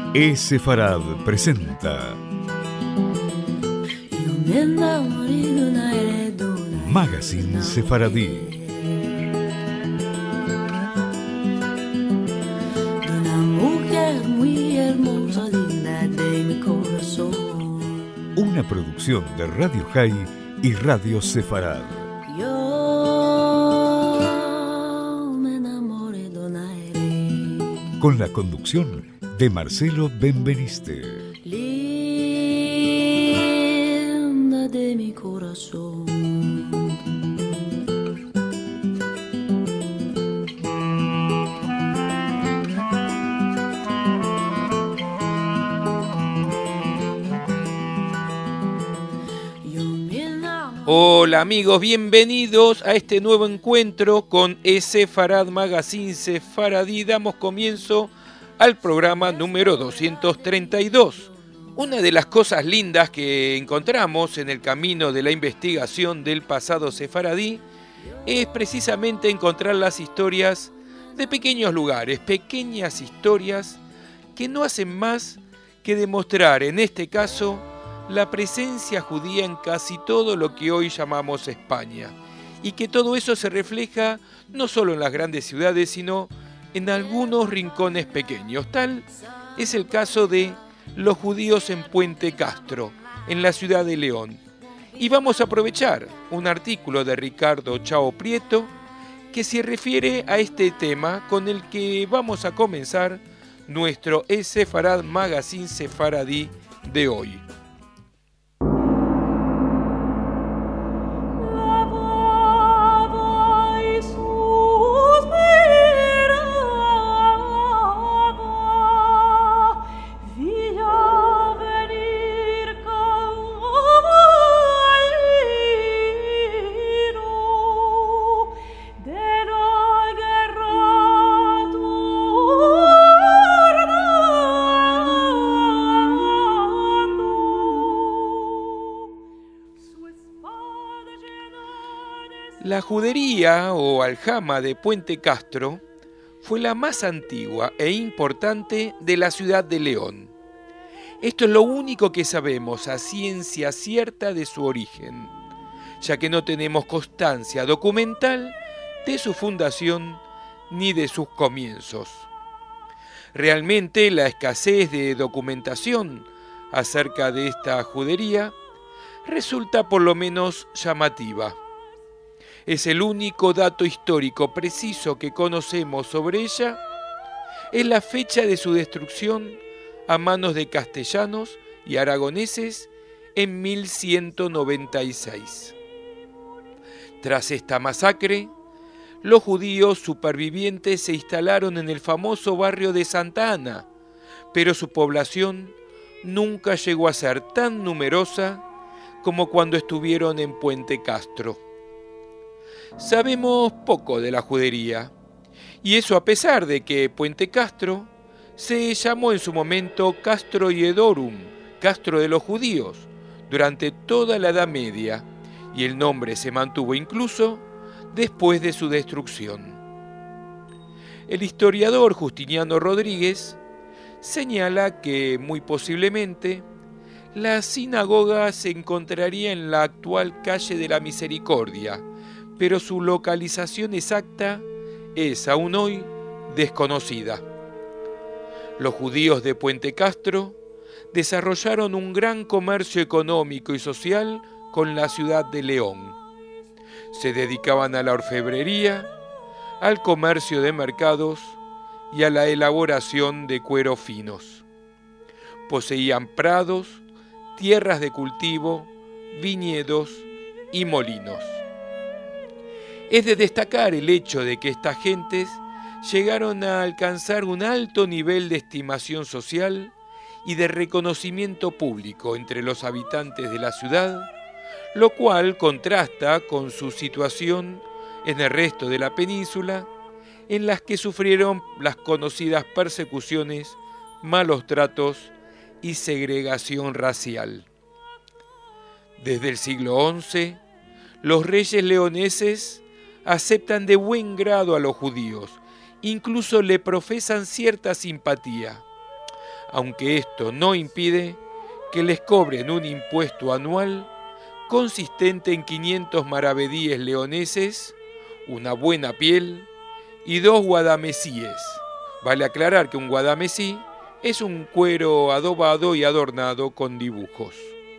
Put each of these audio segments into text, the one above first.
Sefarad presenta Magazine Sefaradí. Una producción de Radio High y Radio Sefarad. Con la conducción de Marcelo Benveniste. Linda de mi corazón. Hola amigos, bienvenidos a este nuevo encuentro con Sefarad Magazine Sefaradí. Damos comienzo al programa número 232. Una de las cosas lindas que encontramos en el camino de la investigación del pasado sefaradí es precisamente encontrar las historias de pequeños lugares, pequeñas historias que no hacen más que demostrar, en este caso, la presencia judía en casi todo lo que hoy llamamos España, y que todo eso se refleja no solo en las grandes ciudades, sino en algunos rincones pequeños. Tal es el caso de los judíos en Puente Castro, en la ciudad de León. Y vamos a aprovechar un artículo de Ricardo Chao Prieto que se refiere a este tema con el que vamos a comenzar nuestro Sefarad Magazine Sefaradí de hoy. La judería o aljama de Puente Castro fue la más antigua e importante de la ciudad de León. Esto es lo único que sabemos a ciencia cierta de su origen, ya que no tenemos constancia documental de su fundación ni de sus comienzos. Realmente la escasez de documentación acerca de esta judería resulta por lo menos llamativa. Es el único dato histórico preciso que conocemos sobre ella, es la fecha de su destrucción a manos de castellanos y aragoneses en 1196. Tras esta masacre, los judíos supervivientes se instalaron en el famoso barrio de Santa Ana, pero su población nunca llegó a ser tan numerosa como cuando estuvieron en Puente Castro. Sabemos poco de la judería, y eso a pesar de que Puente Castro se llamó en su momento Castro Iedorum, Castro de los Judíos, durante toda la Edad Media, y el nombre se mantuvo incluso después de su destrucción. El historiador Justiniano Rodríguez señala que, muy posiblemente, la sinagoga se encontraría en la actual calle de la Misericordia, pero su localización exacta es aún hoy desconocida. Los judíos de Puente Castro desarrollaron un gran comercio económico y social con la ciudad de León. Se dedicaban a la orfebrería, al comercio de mercados y a la elaboración de cueros finos. Poseían prados, tierras de cultivo, viñedos y molinos. Es de destacar el hecho de que estas gentes llegaron a alcanzar un alto nivel de estimación social y de reconocimiento público entre los habitantes de la ciudad, lo cual contrasta con su situación en el resto de la península, en las que sufrieron las conocidas persecuciones, malos tratos y segregación racial. Desde el siglo XI, los reyes leoneses aceptan de buen grado a los judíos, incluso le profesan cierta simpatía, aunque esto no impide que les cobren un impuesto anual consistente en 500 maravedíes leoneses, una buena piel y 2 guadamesíes. Vale aclarar que un guadamesí es un cuero adobado y adornado con dibujos.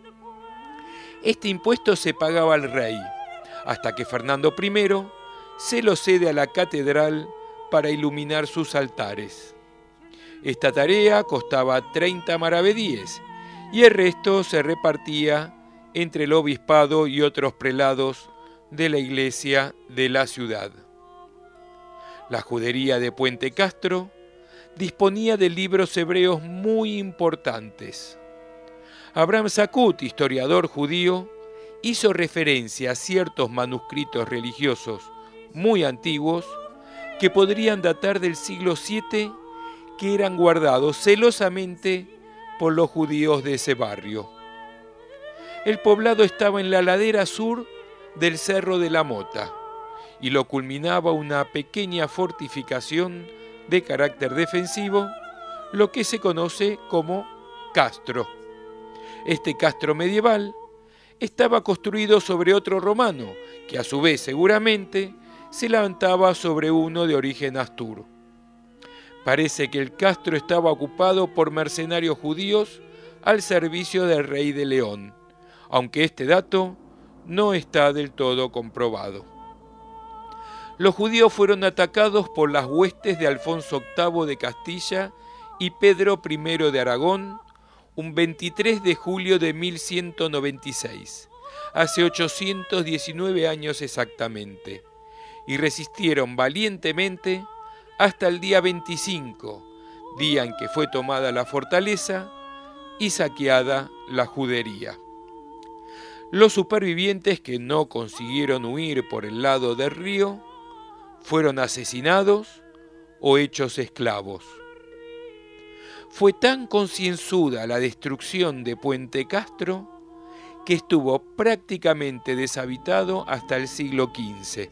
Este impuesto se pagaba al rey, hasta que Fernando I se lo cede a la catedral para iluminar sus altares. Esta tarea costaba 30 maravedíes y el resto se repartía entre el obispado y otros prelados de la iglesia de la ciudad. La judería de Puente Castro disponía de libros hebreos muy importantes. Abraham Sakut, historiador judío, hizo referencia a ciertos manuscritos religiosos muy antiguos que podrían datar del siglo VII, que eran guardados celosamente por los judíos de ese barrio. El poblado estaba en la ladera sur del Cerro de la Mota y lo culminaba una pequeña fortificación de carácter defensivo, lo que se conoce como castro. Este castro medieval estaba construido sobre otro romano, que a su vez seguramente se levantaba sobre uno de origen astur. Parece que el castro estaba ocupado por mercenarios judíos al servicio del rey de León, aunque este dato no está del todo comprobado. Los judíos fueron atacados por las huestes de Alfonso VIII de Castilla y Pedro I de Aragón un 23 de julio de 1196, hace 819 años exactamente, y resistieron valientemente hasta el día 25, día en que fue tomada la fortaleza y saqueada la judería. Los supervivientes que no consiguieron huir por el lado del río fueron asesinados o hechos esclavos. Fue tan concienzuda la destrucción de Puente Castro que estuvo prácticamente deshabitado hasta el siglo XV.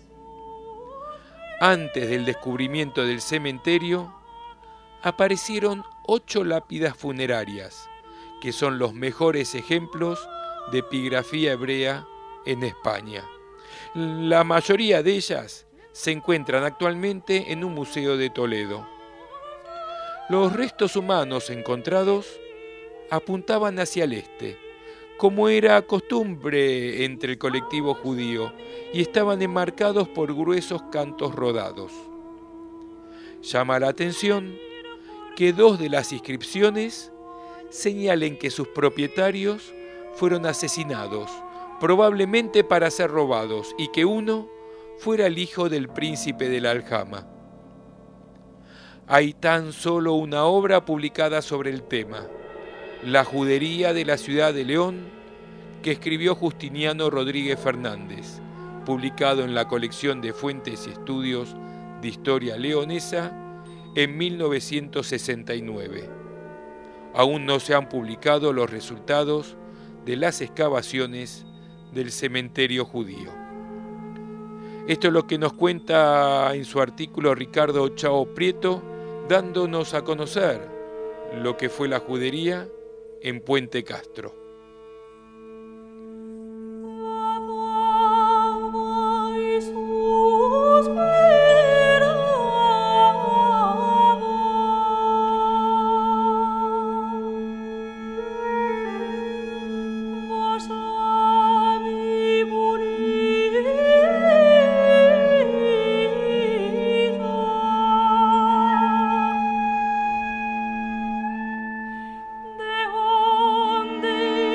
Antes del descubrimiento del cementerio, aparecieron 8 lápidas funerarias, que son los mejores ejemplos de epigrafía hebrea en España. La mayoría de ellas se encuentran actualmente en un museo de Toledo. Los restos humanos encontrados apuntaban hacia el este, como era costumbre entre el colectivo judío, y estaban enmarcados por gruesos cantos rodados. Llama la atención que 2 de las inscripciones señalen que sus propietarios fueron asesinados, probablemente para ser robados, y que uno fuera el hijo del príncipe de la Aljama. Hay tan solo una obra publicada sobre el tema, La judería de la ciudad de León, que escribió Justiniano Rodríguez Fernández, publicado en la colección de Fuentes y Estudios de Historia Leonesa en 1969. Aún no se han publicado los resultados de las excavaciones del cementerio judío. Esto es lo que nos cuenta en su artículo Ricardo Chao Prieto, dándonos a conocer lo que fue la judería en Puente Castro. De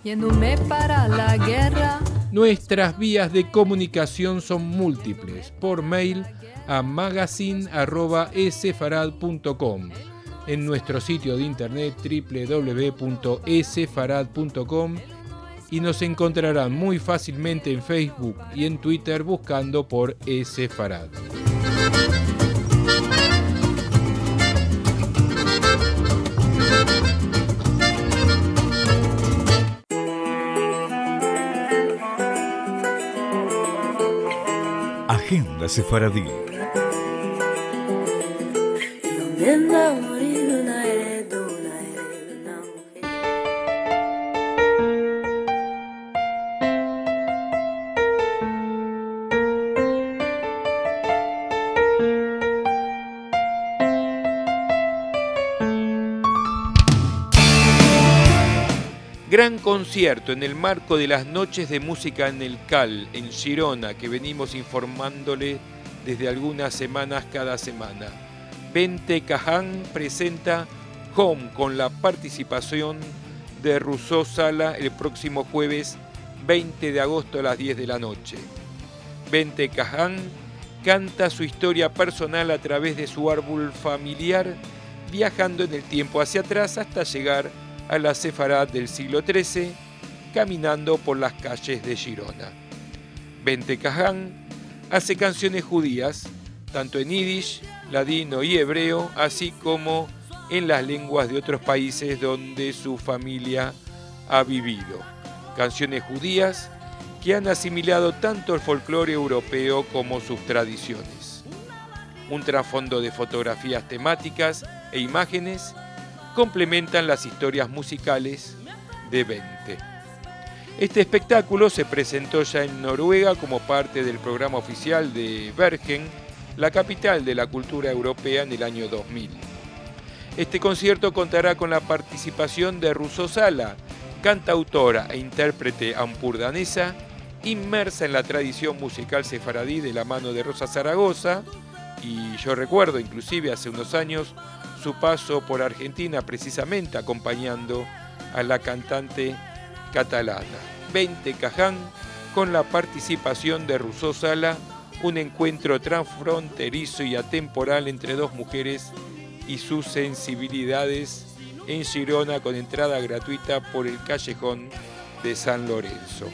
yéndome para la guerra. Nuestras vías de comunicación son múltiples. Por mail a magazine@esefarad.com, en nuestro sitio de internet www.esefarad.com, y nos encontrarán muy fácilmente en Facebook y en Twitter buscando por Esefarad. Agenda Sefaradí. Gran concierto en el marco de las Noches de Música en el CAL, en Girona, que venimos informándole desde algunas semanas cada semana. Bente Caján presenta Home con la participación de Rousseau Sala el próximo jueves 20 de agosto a las 10 de la noche. Bente Caján canta su historia personal a través de su árbol familiar, viajando en el tiempo hacia atrás hasta llegar a la Sefarad del siglo XIII, caminando por las calles de Girona. Bente Caján hace canciones judías, tanto en yiddish, ladino y hebreo, así como en las lenguas de otros países donde su familia ha vivido. Canciones judías que han asimilado tanto el folclore europeo como sus tradiciones. Un trasfondo de fotografías temáticas e imágenes complementan las historias musicales de Bente. Este espectáculo se presentó ya en Noruega como parte del programa oficial de Bergen, la capital de la cultura europea, en el año 2000. Este concierto contará con la participación de Rousseau Sala, cantautora e intérprete ampurdanesa, inmersa en la tradición musical sefaradí de la mano de Rosa Zaragoza, y yo recuerdo inclusive hace unos años su paso por Argentina precisamente acompañando a la cantante catalana. Bente Caján con la participación de Rousseau Sala, un encuentro transfronterizo y atemporal entre dos mujeres y sus sensibilidades en Girona, con entrada gratuita por el callejón de San Lorenzo.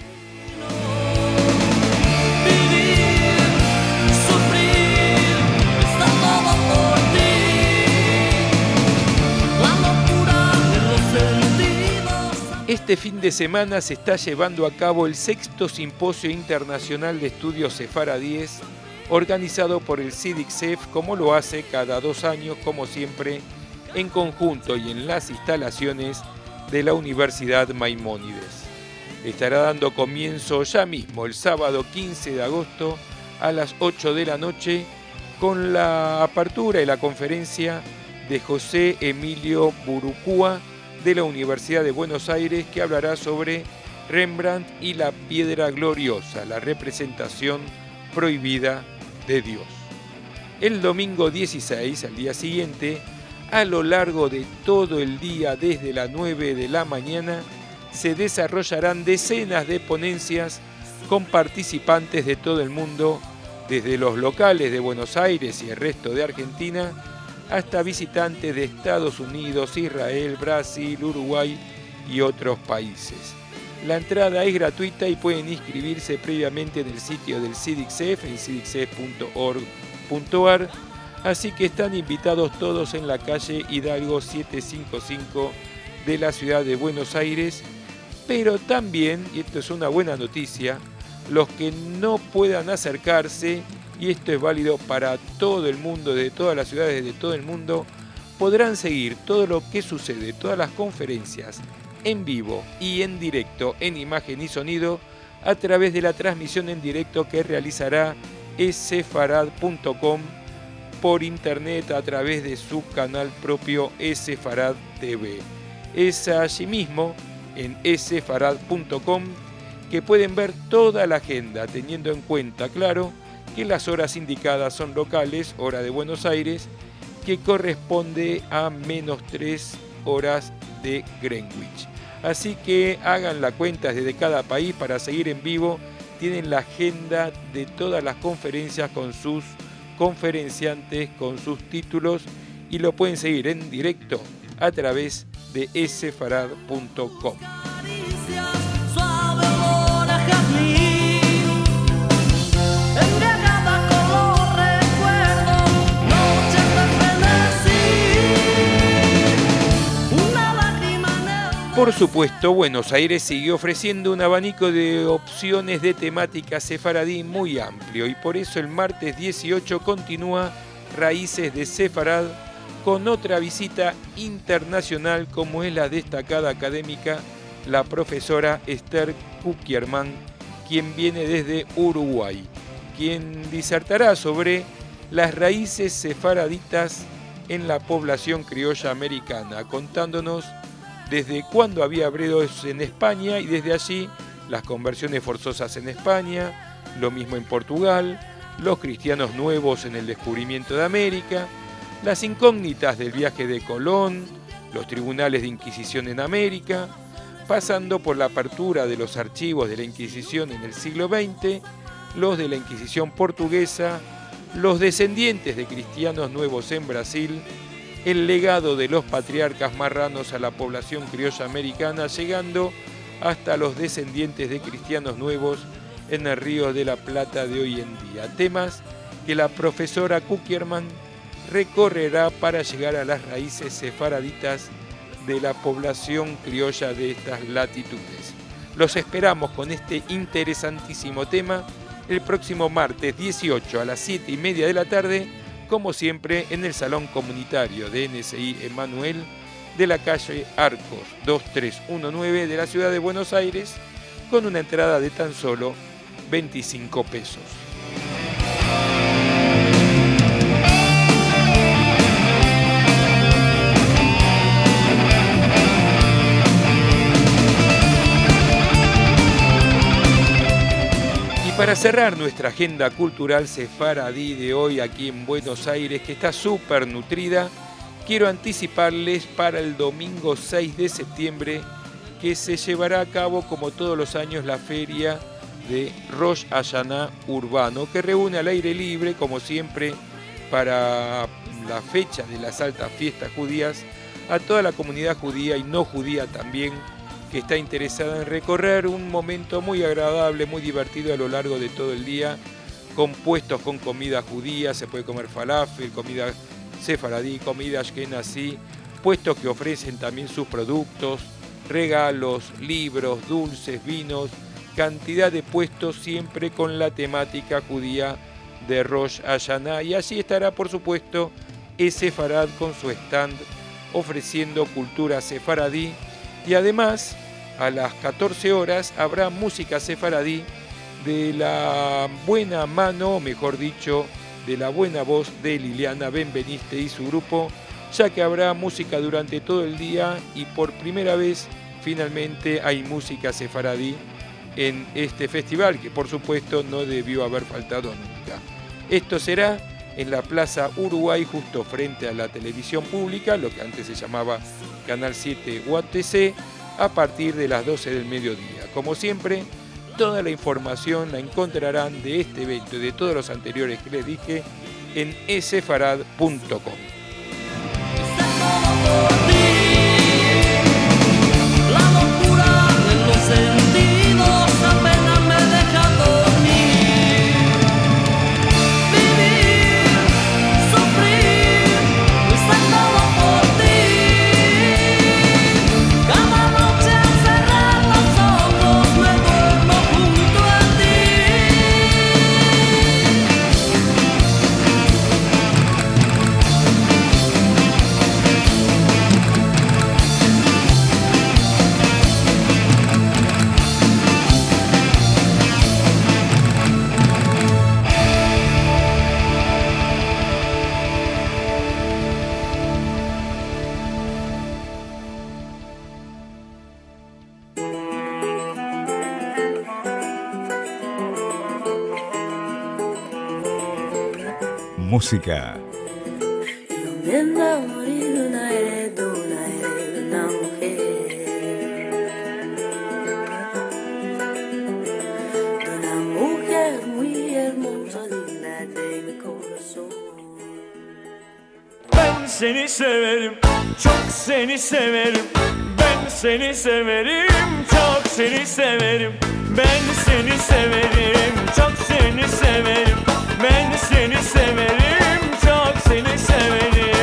Este fin de semana se está llevando a cabo el 6º Simposio Internacional de Estudios Sefaradíes, organizado por el CIDIC-SEF, como lo hace cada 2 años, como siempre, en conjunto y en las instalaciones de la Universidad Maimónides. Estará dando comienzo ya mismo, el sábado 15 de agosto, a las 8 de la noche, con la apertura y la conferencia de José Emilio Burucúa, de la Universidad de Buenos Aires, que hablará sobre Rembrandt y la piedra gloriosa, la representación prohibida de Dios. El domingo 16, al día siguiente, a lo largo de todo el día, desde las 9 de la mañana, se desarrollarán decenas de ponencias con participantes de todo el mundo, desde los locales de Buenos Aires y el resto de Argentina, hasta visitantes de Estados Unidos, Israel, Brasil, Uruguay y otros países. La entrada es gratuita y pueden inscribirse previamente en el sitio del CIDIC-SEF, en cidicsef.org.ar, así que están invitados todos en la calle Hidalgo 755 de la ciudad de Buenos Aires, pero también, y esto es una buena noticia, los que no puedan acercarse, y esto es válido para todo el mundo, de todas las ciudades de todo el mundo, podrán seguir todo lo que sucede, todas las conferencias en vivo y en directo, en imagen y sonido, a través de la transmisión en directo que realizará esefarad.com por internet a través de su canal propio Esefarad TV. Es allí mismo, en esefarad.com, que pueden ver toda la agenda, teniendo en cuenta, claro, que las horas indicadas son locales, hora de Buenos Aires, que corresponde a -3 horas de Greenwich. Así que hagan la cuenta desde cada país para seguir en vivo. Tienen la agenda de todas las conferencias con sus conferenciantes, con sus títulos, y lo pueden seguir en directo a través de sefarad.com. Por supuesto, Buenos Aires sigue ofreciendo un abanico de opciones de temática sefaradí muy amplio, y por eso el martes 18 continúa Raíces de Sefarad con otra visita internacional, como es la destacada académica, la profesora Esther Kukierman, quien viene desde Uruguay, quien disertará sobre las raíces sefaraditas en la población criolla americana, contándonos desde cuándo había hebreos en España y desde allí las conversiones forzosas en España, lo mismo en Portugal, los cristianos nuevos en el descubrimiento de América, las incógnitas del viaje de Colón, los tribunales de Inquisición en América, pasando por la apertura de los archivos de la Inquisición en el siglo XX, los de la Inquisición portuguesa, los descendientes de cristianos nuevos en Brasil, el legado de los patriarcas marranos a la población criolla americana, llegando hasta los descendientes de cristianos nuevos en el Río de la Plata de hoy en día. Temas que la profesora Kukierman recorrerá para llegar a las raíces sefaraditas de la población criolla de estas latitudes. Los esperamos con este interesantísimo tema el próximo martes 18 a las 7:30 de la tarde, como siempre, en el Salón Comunitario de NSI Emanuel de la calle Arcos 2319 de la ciudad de Buenos Aires, con una entrada de tan solo 25 pesos. Para cerrar nuestra agenda cultural sefaradí de hoy aquí en Buenos Aires, que está súper nutrida, quiero anticiparles para el domingo 6 de septiembre que se llevará a cabo, como todos los años, la feria de Rosh Hashaná urbano, que reúne al aire libre, como siempre, para la fecha de las altas fiestas judías, a toda la comunidad judía y no judía también, que está interesada en recorrer un momento muy agradable, muy divertido a lo largo de todo el día, con puestos con comida judía, se puede comer falafel, comida sefaradí, comida ashkenazí, puestos que ofrecen también sus productos, regalos, libros, dulces, vinos, cantidad de puestos siempre con la temática judía de Rosh Hashaná. Y allí estará, por supuesto, Sefarad con su stand ofreciendo cultura sefaradí, y además a las 14 horas habrá música sefaradí de la buena mano, o mejor dicho, de la buena voz de Liliana Benveniste y su grupo, ya que habrá música durante todo el día y por primera vez finalmente hay música sefaradí en este festival, que por supuesto no debió haber faltado nunca. Esto será en la Plaza Uruguay, justo frente a la televisión pública, lo que antes se llamaba Canal 7 UATC, a partir de las 12 del mediodía. Como siempre, toda la información la encontrarán de este evento y de todos los anteriores que les dije en sefarad.com. Música. seni severim, çok seni severim. Ben seni severim, çok seni severim. Ben seni severim, çok seni severim. Ben seni severim, çok seni severim.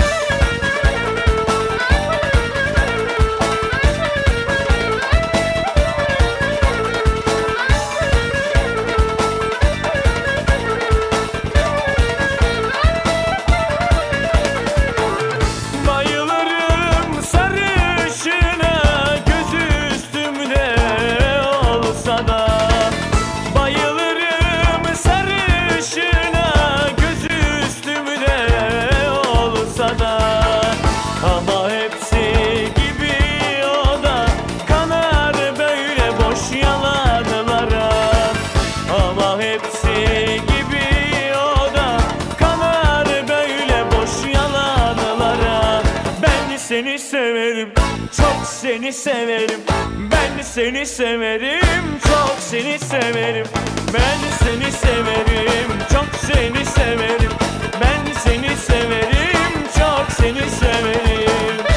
Seni severim, çok seni severim. Ben seni severim, çok seni severim. Ben seni severim, çok seni severim. Ben seni severim, çok seni severim.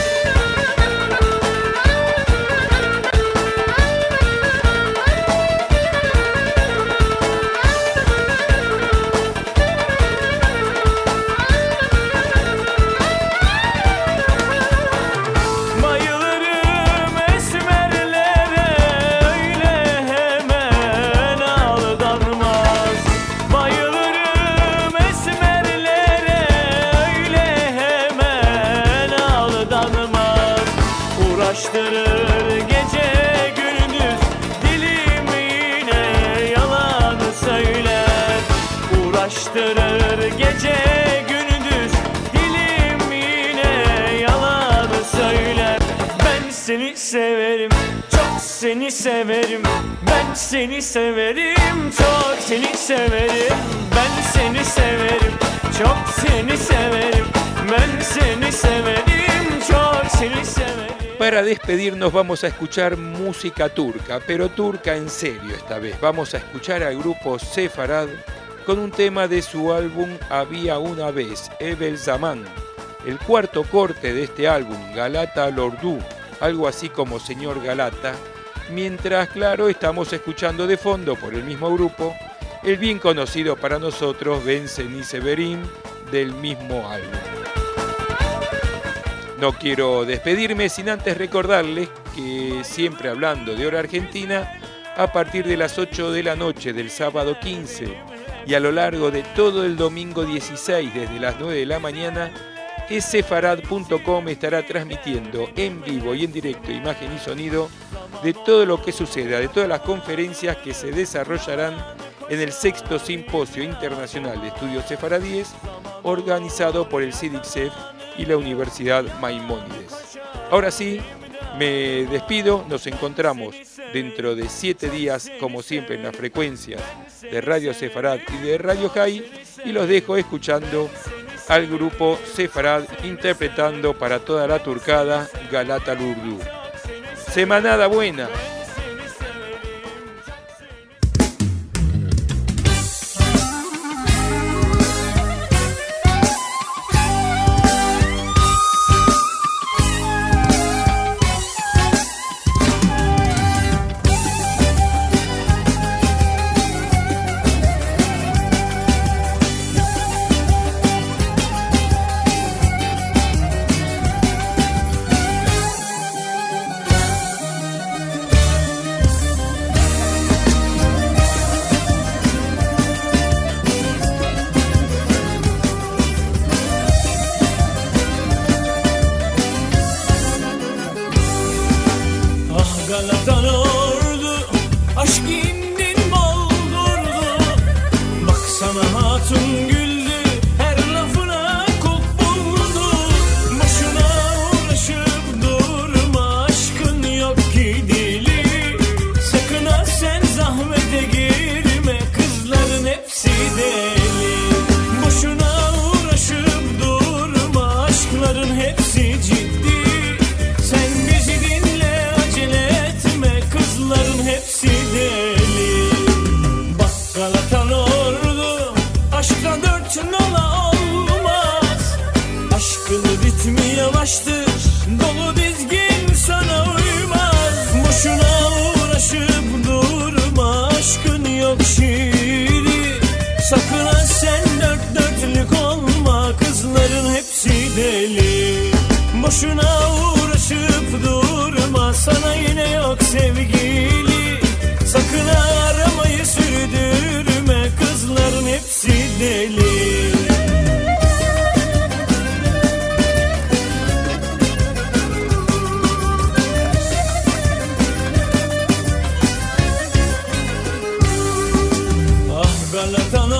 Uğraştırır gece gündüz, dilim yine yalan söyler. Uğraştırır gece gündüz, dilim yine yalan söyler. Ben seni severim, çok seni severim. Ben seni severim, çok seni severim. Ben seni severim, çok seni severim. Ben seni severim, çok seni severim. Para despedirnos vamos a escuchar música turca, pero turca en serio esta vez. Vamos a escuchar al grupo Sefarad con un tema de su álbum Había una vez, Evvel Zaman. El cuarto corte de este álbum, Galata Lordu, algo así como Señor Galata, mientras, claro, estamos escuchando de fondo por el mismo grupo el bien conocido para nosotros Ben Seni Severim del mismo álbum. No quiero despedirme sin antes recordarles que siempre hablando de hora argentina, a partir de las 8 de la noche del sábado 15 y a lo largo de todo el domingo 16 desde las 9 de la mañana, sefarad.com estará transmitiendo en vivo y en directo imagen y sonido de todo lo que suceda, de todas las conferencias que se desarrollarán en el 6º Simposio Internacional de Estudios Sefaradíes organizado por el CIDICSEF y la Universidad Maimónides. Ahora sí, me despido, nos encontramos dentro de 7 días, como siempre, en las frecuencias de Radio Sefarad y de Radio High, y los dejo escuchando al grupo Sefarad interpretando para toda la turcada Galata Lurdu. Semanada buena. Aşkla dört nala olmaz. Aşkını Charlatan